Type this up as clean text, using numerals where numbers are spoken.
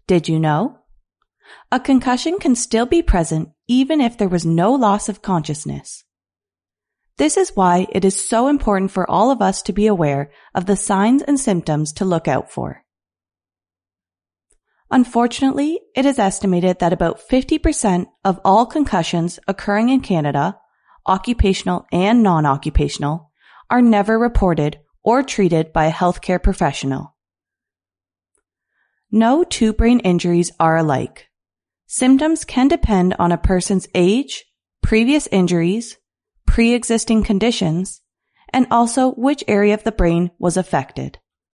Did you know? A concussion can still be present even if there was no loss of consciousness. This is why it is so important for all of us to be aware of the signs and symptoms to look out for. Unfortunately, it is estimated that about 50% of all concussions occurring in Canada, occupational and non-occupational, are never reported or treated by a healthcare professional. No two brain injuries are alike. Symptoms can depend on a person's age, previous injuries, pre-existing conditions, and also which area of the brain was affected.